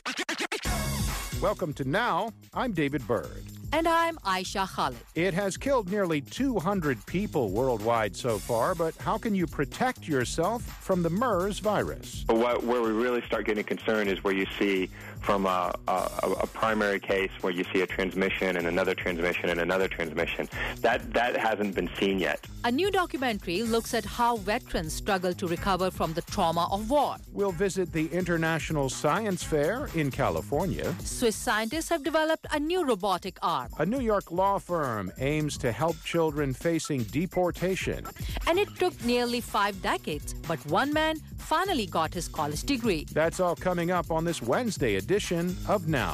Welcome to Now. I'm David Byrd. And I'm Aisha Khalid. It has killed nearly 200 people worldwide so far, but how can you protect yourself from the MERS virus? Where we really start getting concerned is where you see from a primary case where you see a transmission and another transmission and another transmission. That hasn't been seen yet. A new documentary looks at how veterans struggle to recover from the trauma of war. We'll visit the International Science Fair in California. Swiss scientists have developed a new robotic arm. A New York law firm aims to help children facing deportation. And it took nearly 5 decades, but one man finally got his college degree. That's all coming up on this Wednesday edition of Now.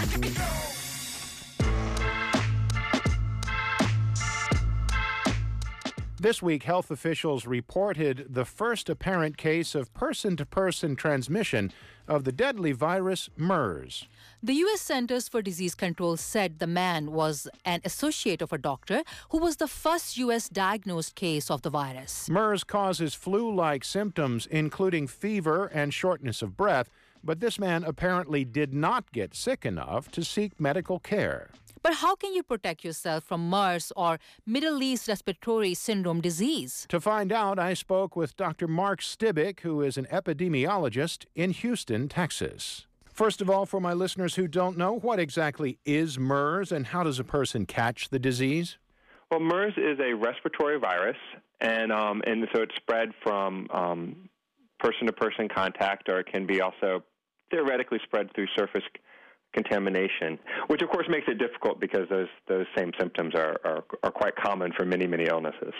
This week, health officials reported the first apparent case of person-to-person transmission of the deadly virus MERS. The U.S. Centers for Disease Control said the man was an associate of a doctor who was the first U.S. diagnosed case of the virus. MERS causes flu-like symptoms, including fever and shortness of breath, but this man apparently did not get sick enough to seek medical care. But how can you protect yourself from MERS or Middle East Respiratory Syndrome disease? To find out, I spoke with Dr. Mark Stibic, who is an epidemiologist in Houston, Texas. First of all, for my listeners who don't know, what exactly is MERS and how does a person catch the disease? Well, MERS is a respiratory virus, and so it's spread from person-to-person contact, or it can be also theoretically spread through surface contamination, which of course makes it difficult because those same symptoms are quite common for many, many illnesses.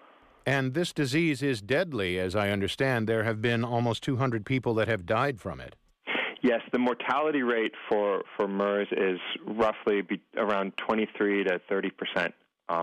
And this disease is deadly, as I understand. There have been almost 200 people that have died from it. Yes, the mortality rate for MERS is roughly around 23 to 30%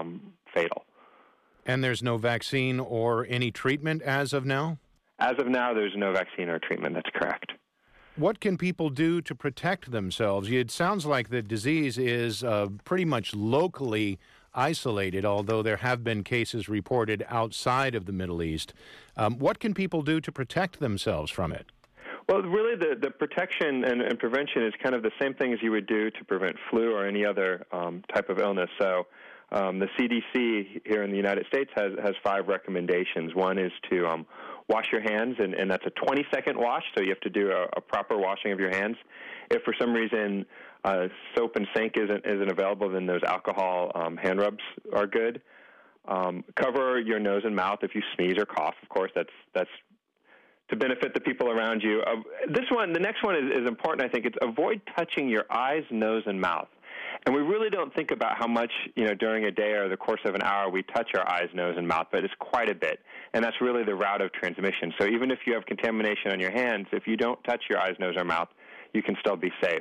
fatal. And there's no vaccine or any treatment as of now? As of now, there's no vaccine or treatment. That's correct. What can people do to protect themselves? It sounds like the disease is pretty much locally isolated, although there have been cases reported outside of the Middle East. What can people do to protect themselves from it? Well, really, the protection and prevention is kind of the same thing as you would do to prevent flu or any other type of illness. So the CDC here in the United States has 5 recommendations. One is to wash your hands, and that's a 20-second wash, so you have to do a proper washing of your hands. If for some reason soap and sink isn't available, then those alcohol hand rubs are good. Cover your nose and mouth if you sneeze or cough. Of course, that's to benefit the people around you. The next one is important, I think. It's avoid touching your eyes, nose, and mouth. And we really don't think about how much, during a day or the course of an hour we touch our eyes, nose, and mouth, but it's quite a bit. And that's really the route of transmission. So even if you have contamination on your hands, if you don't touch your eyes, nose, or mouth, you can still be safe.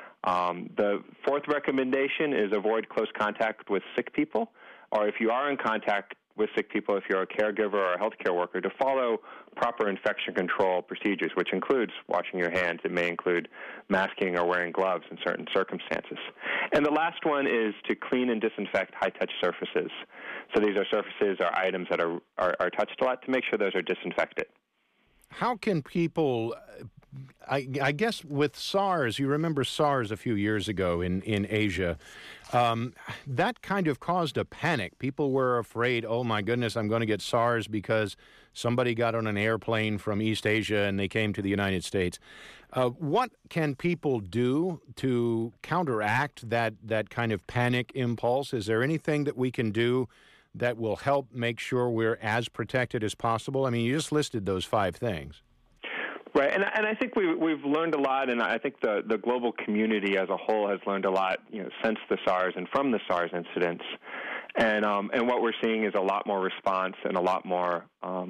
The 4th recommendation is avoid close contact with sick people, or if you are in contact with sick people, if you're a caregiver or a healthcare worker, to follow proper infection control procedures, which includes washing your hands. It may include masking or wearing gloves in certain circumstances. And the last one is to clean and disinfect high-touch surfaces. So these are surfaces or items that are touched a lot, to make sure those are disinfected. How can people, I guess with SARS, you remember SARS a few years ago in Asia, that kind of caused a panic. People were afraid, oh my goodness, I'm going to get SARS because somebody got on an airplane from East Asia and they came to the United States. What can people do to counteract that kind of panic impulse? Is there anything that we can do that will help make sure we're as protected as possible? I mean, you just listed those 5 things. Right, and I think we've learned a lot, and I think the global community as a whole has learned a lot, since the SARS and from the SARS incidents, and what we're seeing is a lot more response and a lot more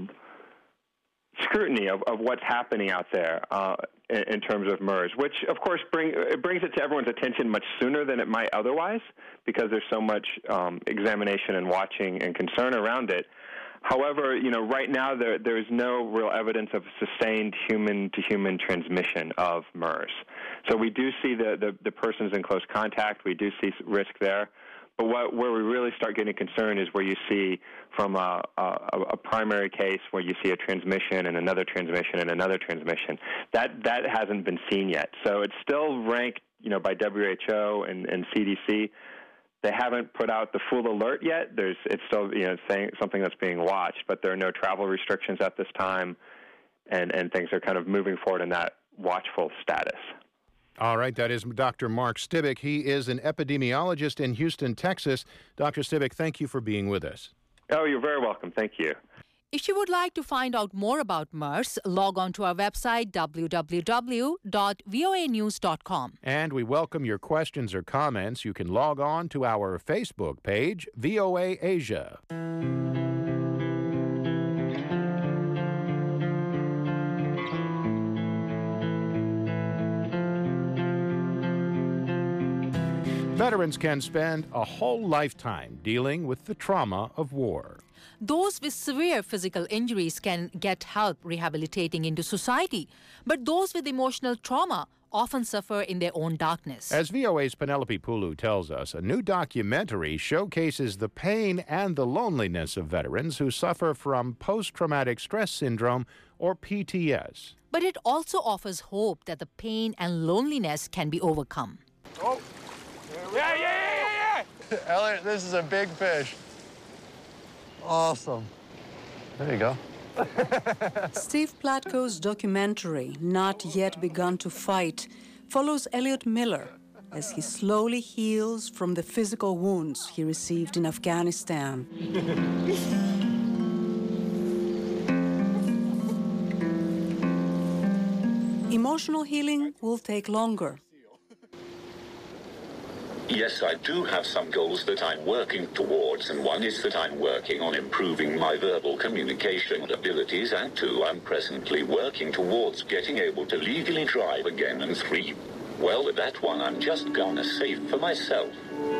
scrutiny of what's happening out there in terms of MERS, which of course brings it to everyone's attention much sooner than it might otherwise, because there's so much examination and watching and concern around it. However, right now there is no real evidence of sustained human-to-human transmission of MERS. So we do see the persons in close contact. We do see risk there. But where we really start getting concerned is where you see from a primary case where you see a transmission and another transmission and another transmission. That hasn't been seen yet. So it's still ranked, by WHO and CDC. They haven't put out the full alert yet. It's still, saying something that's being watched, but there are no travel restrictions at this time, and things are kind of moving forward in that watchful status. All right, that is Dr. Mark Stibbick. He is an epidemiologist in Houston, Texas. Dr. Stibbick, thank you for being with us. Oh, you're very welcome. Thank you. If you would like to find out more about MERS, log on to our website, www.voanews.com. And we welcome your questions or comments. You can log on to our Facebook page, VOA Asia. Veterans can spend a whole lifetime dealing with the trauma of war. Those with severe physical injuries can get help rehabilitating into society, but those with emotional trauma often suffer in their own darkness. As VOA's Penelope Pulu tells us, a new documentary showcases the pain and the loneliness of veterans who suffer from post-traumatic stress syndrome, or PTS. But it also offers hope that the pain and loneliness can be overcome. Oh. Yeah. Elliot, this is a big fish. Awesome. There you go. Steve Platko's documentary, Not Yet Begun to Fight, follows Elliot Miller as he slowly heals from the physical wounds he received in Afghanistan. Emotional healing will take longer. Yes, I do have some goals that I'm working towards, and one is that I'm working on improving my verbal communication abilities, and two, I'm presently working towards getting able to legally drive again, and three, well, with that one, I'm just gonna save for myself.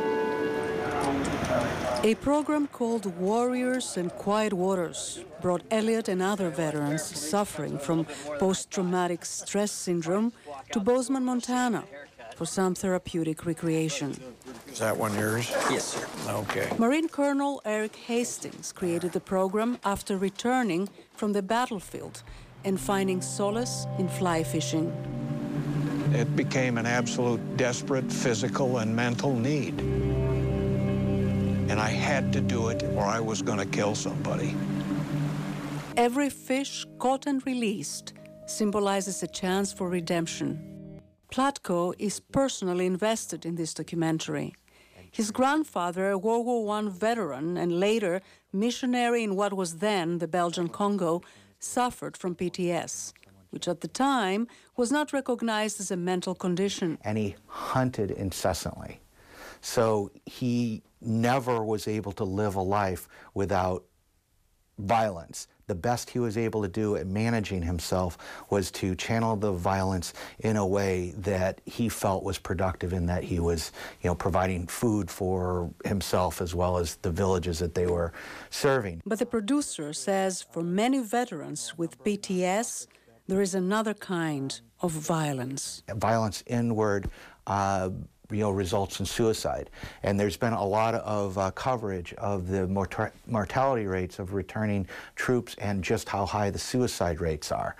A program called Warriors and Quiet Waters brought Elliot and other veterans suffering from post-traumatic stress syndrome to Bozeman, Montana, for some therapeutic recreation. Is that one yours? Yes, sir. Okay. Marine Colonel Eric Hastings created the program after returning from the battlefield and finding solace in fly fishing. It became an absolute desperate physical and mental need. And I had to do it or I was going to kill somebody. Every fish caught and released symbolizes a chance for redemption. Platko is personally invested in this documentary. His grandfather, a World War I veteran and later missionary in what was then the Belgian Congo, suffered from PTS, which at the time was not recognized as a mental condition. And he hunted incessantly. So he never was able to live a life without violence. The best he was able to do at managing himself was to channel the violence in a way that he felt was productive, in that he was, providing food for himself as well as the villages that they were serving. But the producer says for many veterans with PTS, there is another kind of violence. Violence inward, results in suicide. And there's been a lot of coverage of the mortality rates of returning troops and just how high the suicide rates are.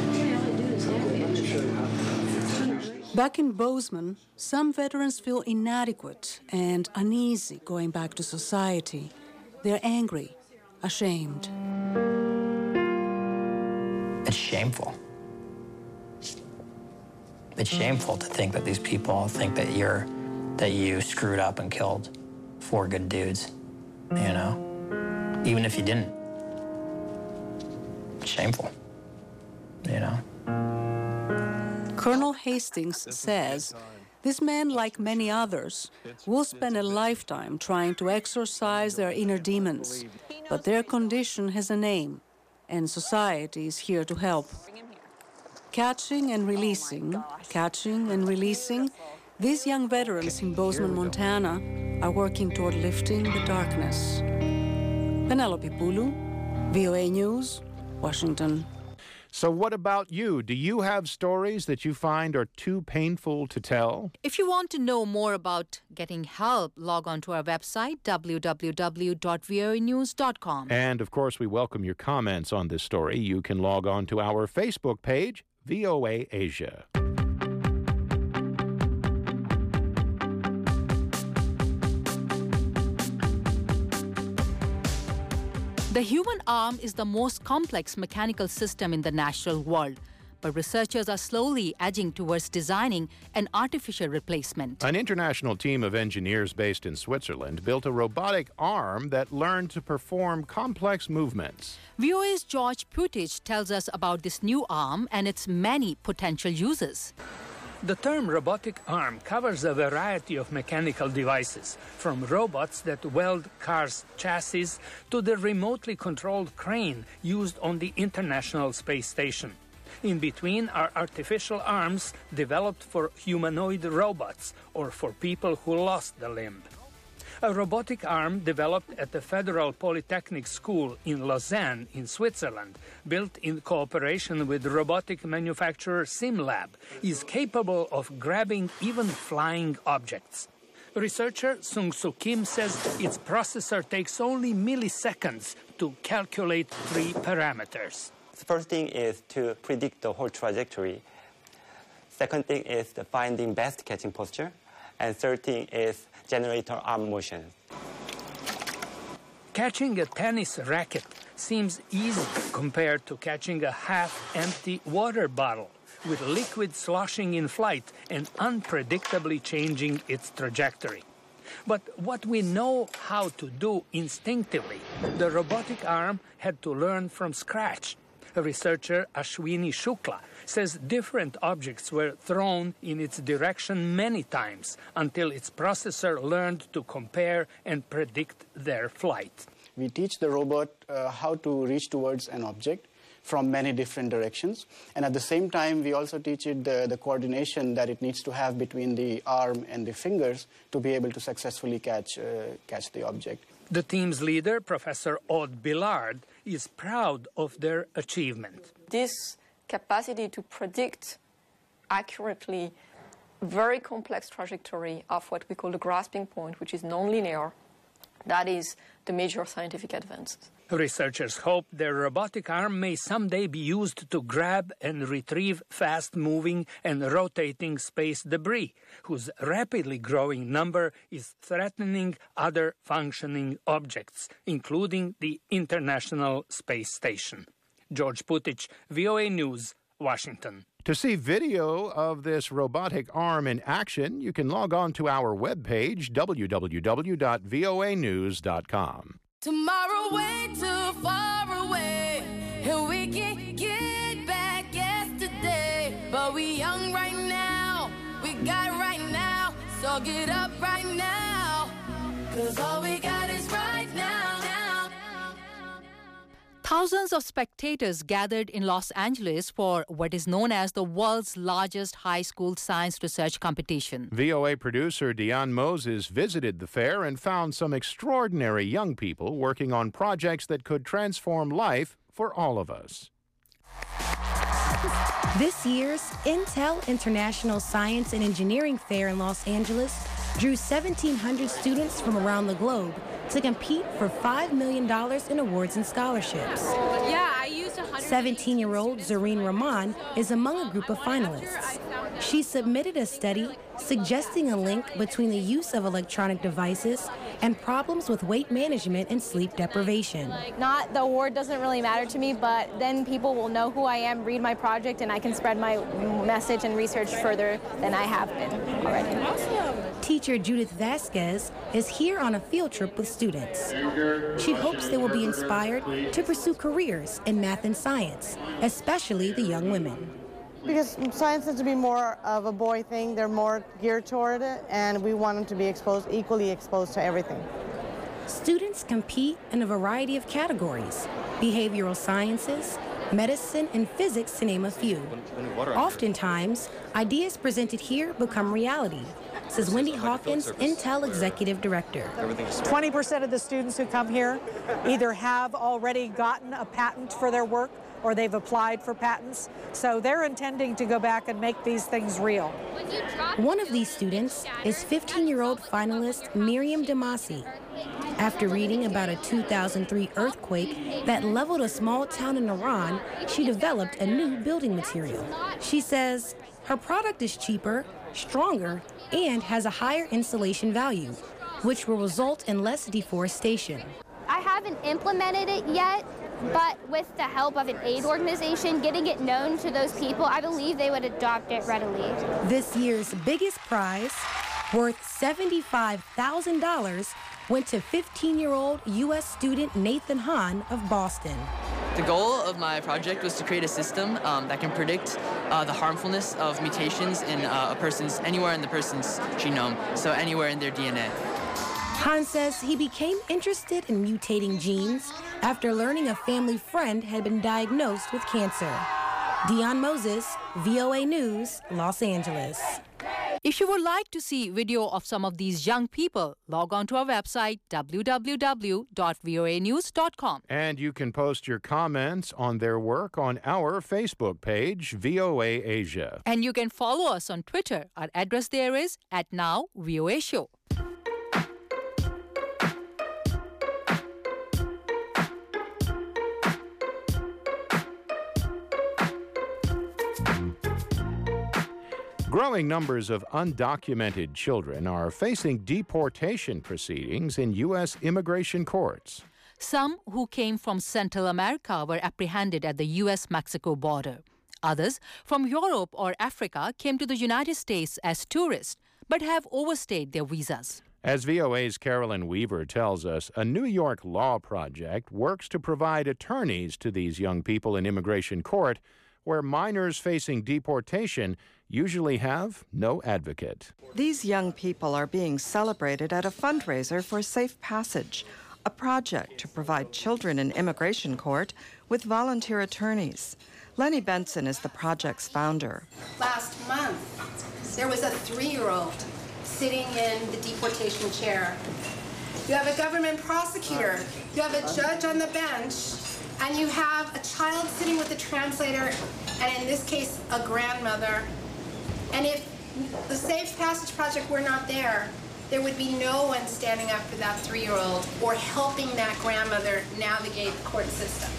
Back in Bozeman, some veterans feel inadequate and uneasy going back to society. They're angry, ashamed. It's shameful. It's shameful to think that these people think that you screwed up and killed 4 good dudes, even if you didn't. It's shameful, Colonel Hastings says these men, like many others, will spend a lifetime trying to exorcise their inner demons, but their condition has a name, and society is here to help. Catching and releasing, these young veterans in Bozeman, Montana are working toward lifting the darkness. Penelope Pulu, VOA News, Washington. So what about you? Do you have stories that you find are too painful to tell? If you want to know more about getting help, log on to our website, www.voanews.com. And, of course, we welcome your comments on this story. You can log on to our Facebook page, VOA Asia. The human arm is the most complex mechanical system in the natural world, but researchers are slowly edging towards designing an artificial replacement. An international team of engineers based in Switzerland built a robotic arm that learned to perform complex movements. VOA's George Putic tells us about this new arm and its many potential uses. The term robotic arm covers a variety of mechanical devices, from robots that weld cars' chassis to the remotely controlled crane used on the International Space Station. In between are artificial arms developed for humanoid robots or for people who lost the limb. A robotic arm developed at the Federal Polytechnic School in Lausanne in Switzerland, built in cooperation with robotic manufacturer SimLab, is capable of grabbing even flying objects. Researcher Sung Soo Kim says its processor takes only milliseconds to calculate 3 parameters. The first thing is to predict the whole trajectory. Second thing is the finding best catching posture. And third thing is generator arm motion. Catching a tennis racket seems easy compared to catching a half-empty water bottle, with liquid sloshing in flight and unpredictably changing its trajectory. But what we know how to do instinctively, the robotic arm had to learn from scratch. Researcher Ashwini Shukla says different objects were thrown in its direction many times until its processor learned to compare and predict their flight. We teach the robot how to reach towards an object from many different directions. And at the same time, we also teach it the coordination that it needs to have between the arm and the fingers to be able to successfully catch the object. The team's leader, Professor Aude Billard, is proud of their achievement. This capacity to predict accurately very complex trajectory of what we call the grasping point, which is nonlinear, that is the major scientific advance. Researchers hope their robotic arm may someday be used to grab and retrieve fast-moving and rotating space debris, whose rapidly growing number is threatening other functioning objects, including the International Space Station. George Putic, VOA News, Washington. To see video of this robotic arm in action, you can log on to our webpage, www.voanews.com. Tomorrow way too far away, and we can get back yesterday. But we young right now, we got right now, so get up right now, 'cause all we got is right now. Thousands of spectators gathered in Los Angeles for what is known as the world's largest high school science research competition. VOA producer Dion Moses visited the fair and found some extraordinary young people working on projects that could transform life for all of us. This year's Intel International Science and Engineering Fair in Los Angeles drew 1,700 students from around the globe to compete for $5 million in awards and scholarships. Yeah, I used 17-year-old Zareen Rahman is among a group of finalists. She submitted a study suggesting a link between the use of electronic devices and problems with weight management and sleep deprivation. Not the award doesn't really matter to me, but then people will know who I am, read my project, and I can spread my message and research further than I have been already. Teacher Judith Vasquez is here on a field trip with students. She hopes they will be inspired to pursue careers in math and science, especially the young women. Because science tends to be more of a boy thing, they're more geared toward it, and we want them to be equally exposed to everything. Students compete in a variety of categories: behavioral sciences, medicine, and physics, to name a few. Oftentimes, ideas presented here become reality, says Wendy Hawkins, Intel Executive Director. 20% of the students who come here either have already gotten a patent for their work or they've applied for patents. So they're intending to go back and make these things real. One of these students is 15-year-old finalist Miriam Damasi. After reading about a 2003 earthquake that leveled a small town in Iran, she developed a new building material. She says her product is cheaper, stronger, and has a higher insulation value, which will result in less deforestation. I haven't implemented it yet, but with the help of an aid organization, getting it known to those people, I believe they would adopt it readily. This year's biggest prize, worth $75,000, went to 15-year-old U.S. student Nathan Hahn of Boston. The goal of my project was to create a system that can predict the harmfulness of mutations in anywhere in the person's genome, so anywhere in their DNA. Hahn says he became interested in mutating genes after learning a family friend had been diagnosed with cancer. Dion Moses, VOA News, Los Angeles. If you would like to see video of some of these young people, log on to our website, www.voanews.com. And you can post your comments on their work on our Facebook page, VOA Asia. And you can follow us on Twitter. Our address there is @NowVOAShow. Growing numbers of undocumented children are facing deportation proceedings in U.S. immigration courts. Some who came from Central America were apprehended at the U.S.-Mexico border. Others from Europe or Africa came to the United States as tourists, but have overstayed their visas. As VOA's Carolyn Weaver tells us, a New York law project works to provide attorneys to these young people in immigration court, where minors facing deportation usually have no advocate. These young people are being celebrated at a fundraiser for Safe Passage, a project to provide children in immigration court with volunteer attorneys. Lenny Benson is the project's founder. Last month, there was a 3-year-old sitting in the deportation chair. You have a government prosecutor, you have a judge on the bench, and you have a child sitting with a translator, and in this case, a grandmother. And if the Safe Passage Project were not there, there would be no one standing up for that 3-year-old or helping that grandmother navigate the court system.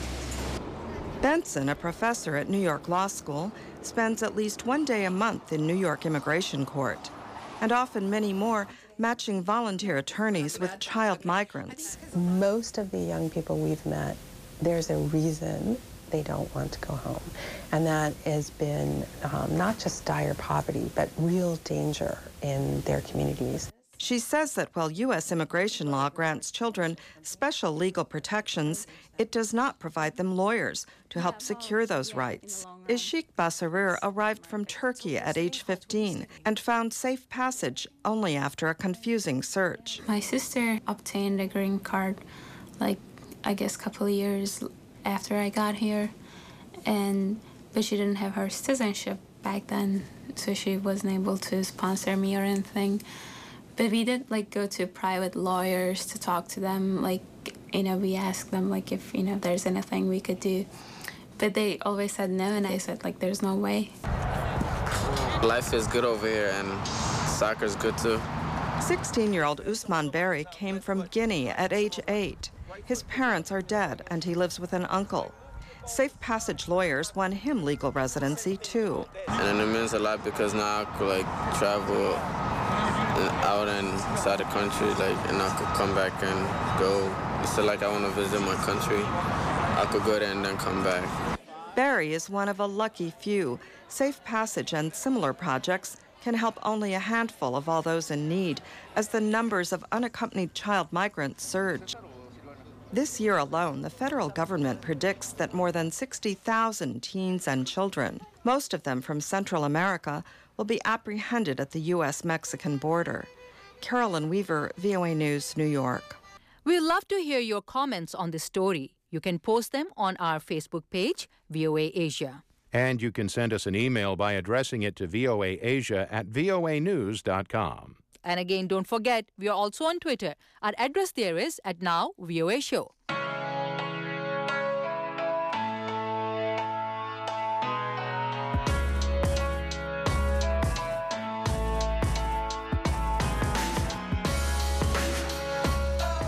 Benson, a professor at New York Law School, spends at least one day a month in New York immigration court, and often many more matching volunteer attorneys with child migrants. Most of the young people we've met, there's a reason they don't want to go home. And that has been not just dire poverty, but real danger in their communities. She says that while U.S. immigration law grants children special legal protections, it does not provide them lawyers to help secure those rights. Ishik Basarir arrived from Turkey at age 15 and found Safe Passage only after a confusing search. My sister obtained a green card, a couple of years after I got here, but she didn't have her citizenship back then, so she wasn't able to sponsor me or anything. But we did go to private lawyers to talk to them, we asked them if there's anything we could do, but they always said no, and I said there's no way. Life is good over here, and soccer's good too. 16-year-old Usman Berry came from Guinea at age 8. His parents are dead, and he lives with an uncle. Safe Passage lawyers won him legal residency, too. And it means a lot because now I could, travel out and inside the country, and I could come back and go. So, I want to visit my country. I could go there and then come back. Barry is one of a lucky few. Safe Passage and similar projects can help only a handful of all those in need as the numbers of unaccompanied child migrants surge. This year alone, the federal government predicts that more than 60,000 teens and children, most of them from Central America, will be apprehended at the U.S.-Mexican border. Carolyn Weaver, VOA News, New York. We'd love to hear your comments on this story. You can post them on our Facebook page, VOA Asia. And you can send us an email by addressing it to voaasia@voanews.com. And again, don't forget, we are also on Twitter. Our address there is @NowVOAShow.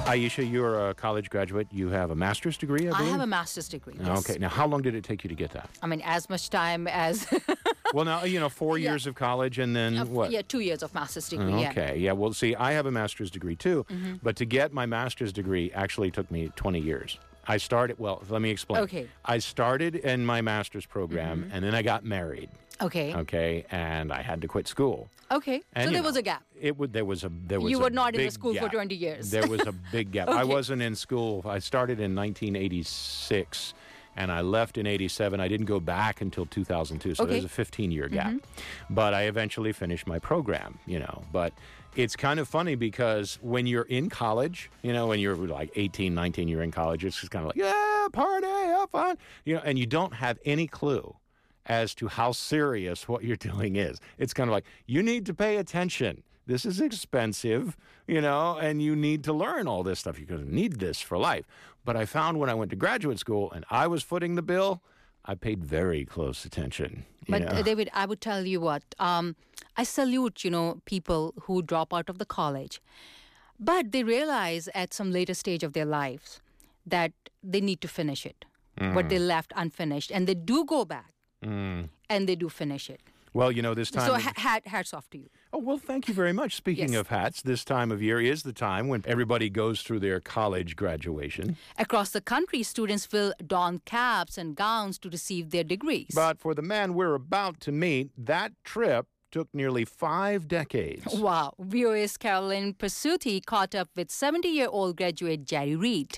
Aisha, you're a college graduate. You have a master's degree, I believe? I have a master's degree, yes. Okay. Now, how long did it take you to get that? I mean, as much time as... Well, now, 4 years of college and then what? Yeah, 2 years of master's degree, Okay. Yeah, well, see, I have a master's degree, too. Mm-hmm. But to get my master's degree actually took me 20 years. I started, well, let me explain. Okay. I started in my master's program, and then I got married. Okay. Okay, and I had to quit school. Okay. And, so there was a gap. There was You were not in the big school for gap. 20 years. There was a big gap. Okay. I wasn't in school. I started in 1986, and I left in 87. I didn't go back until 2002, so Okay. there's a 15-year gap. But I eventually finished my program, But it's kind of funny because when you're in college, when you're like 18, 19, you're in college, it's just kind of like, yeah, party, have fun, and you don't have any clue as to how serious what you're doing is. It's kind of like, you need to pay attention. This is expensive, and you need to learn all this stuff. You're going to need this for life. But I found when I went to graduate school and I was footing the bill, I paid very close attention. But David, I would tell you what, I salute, people who drop out of the college, but they realize at some later stage of their lives that they need to finish it, what they left unfinished, and they do go back and they do finish it. Well, this time... So hats off to you. Oh, well, thank you very much. Speaking of hats, this time of year is the time when everybody goes through their college graduation. Across the country, students will don caps and gowns to receive their degrees. But for the man we're about to meet, that trip took nearly 5 decades. Wow. VOA's Carolyn Persutti caught up with 70-year-old graduate Jerry Reed.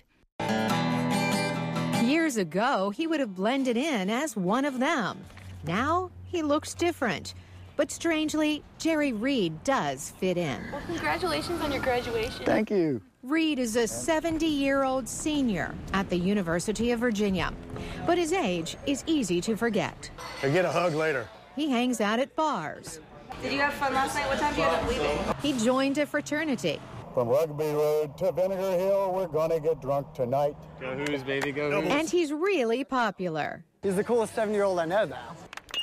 Years ago, he would have blended in as one of them. Now, he looks different. But strangely, Jerry Reed does fit in. Well, congratulations on your graduation. Thank you. Reed is a 70-year-old senior at the University of Virginia. But his age is easy to forget. Hey, get a hug later. He hangs out at bars. Did you have fun last night? What time did you end up leaving? He joined a fraternity. From Rugby Road to Vinegar Hill, we're gonna get drunk tonight. Go Who's, baby, go Who's. And he's really popular. He's the coolest 7-year-old I know now.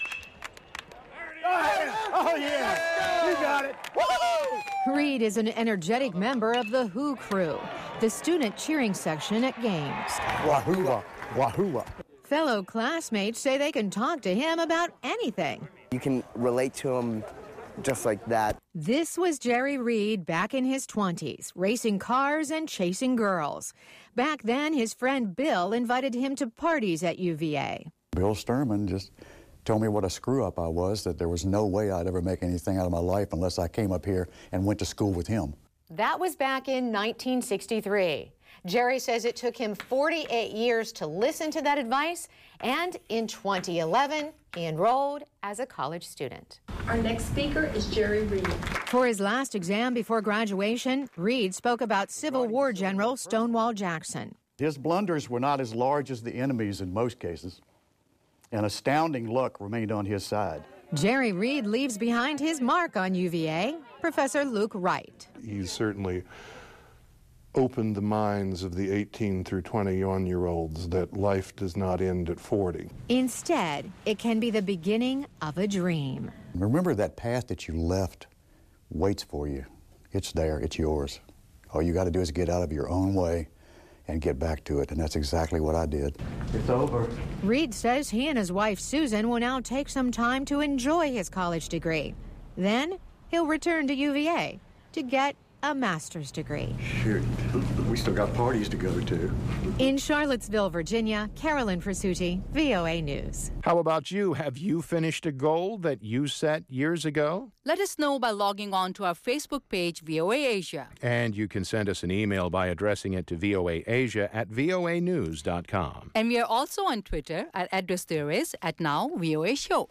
Oh, yeah! You got it! Woo! Reed is an energetic member of the Who Crew, the student cheering section at games. Wahoo! Wahoo! Fellow classmates say they can talk to him about anything. You can relate to him just like that. This was Jerry Reed back in his 20s, racing cars and chasing girls. Back then, his friend Bill invited him to parties at UVA. Bill Sturman just told me what a screw-up I was, that there was no way I'd ever make anything out of my life unless I came up here and went to school with him. That was back in 1963. Jerry says it took him 48 years to listen to that advice, and in 2011, he enrolled as a college student. Our next speaker is Jerry Reed. For his last exam before graduation, Reed spoke about Civil War General Stonewall Jackson. His blunders were not as large as the enemy's in most cases, and astounding luck remained on his side. Jerry Reed leaves behind his mark on UVA, Professor Luke Wright. He certainly opened the minds of the 18 through 21-year-olds that life does not end at 40. Instead, it can be the beginning of a dream. Remember, that path that you left waits for you. It's there, it's yours. All you got to do is get out of your own way and get back to it, and that's exactly what I did. It's over. Reed says he and his wife Susan will now take some time to enjoy his college degree. Then he'll return to UVA to get a master's degree. Shoot, we still got parties to go to. In Charlottesville, Virginia, Carolyn Persutti, VOA News. How about you? Have you finished a goal that you set years ago? Let us know by logging on to our Facebook page, VOA Asia. And you can send us an email by addressing it to voaasia@voanews.com. And we are also on Twitter. Our address there is @NowVOAShow.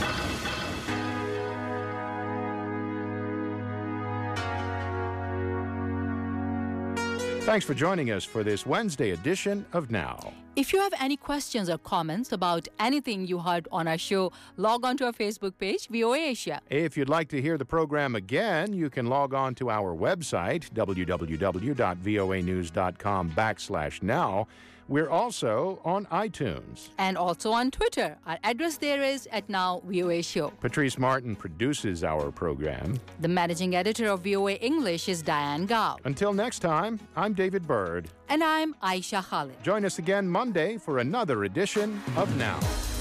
Thanks for joining us for this Wednesday edition of Now. If you have any questions or comments about anything you heard on our show, log on to our Facebook page, VOA Asia. If you'd like to hear the program again, you can log on to our website, www.voanews.com/now, We're also on iTunes. And also on Twitter. Our address there is @NowVOA Show. Patrice Martin produces our program. The managing editor of VOA English is Diane Gao. Until next time, I'm David Byrd. And I'm Aisha Khalid. Join us again Monday for another edition of Now.